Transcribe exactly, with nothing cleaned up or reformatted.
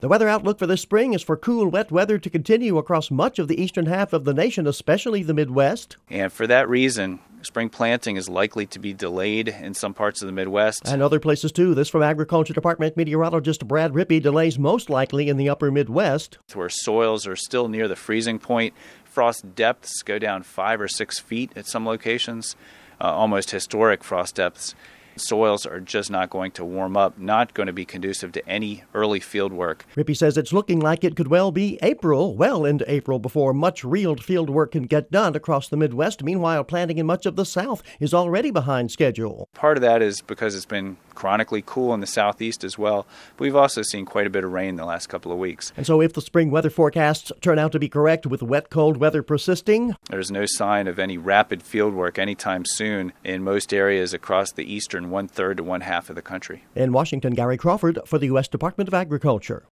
The weather outlook for this spring is for cool, wet weather to continue across much of the eastern half of the nation, especially the Midwest. And for that reason, spring planting is likely to be delayed in some parts of the Midwest. And other places too. This from Agriculture Department meteorologist Brad Rippey. Delays most likely in the upper Midwest, where soils are still near the freezing point. Frost depths go down five or six feet at some locations, uh, almost historic frost depths. Soils are just not going to warm up, not going to be conducive to any early field work. Rippey says it's looking like it could well be April, well into April, before much real field work can get done across the Midwest. Meanwhile, planting in much of the South is already behind schedule. Part of that is because it's been chronically cool in the Southeast as well. But we've also seen quite a bit of rain the last couple of weeks. And so if the spring weather forecasts turn out to be correct, with wet, cold weather persisting, there's no sign of any rapid field work anytime soon in most areas across the eastern one-third to one-half of the country. In Washington, Gary Crawford for the U S Department of Agriculture.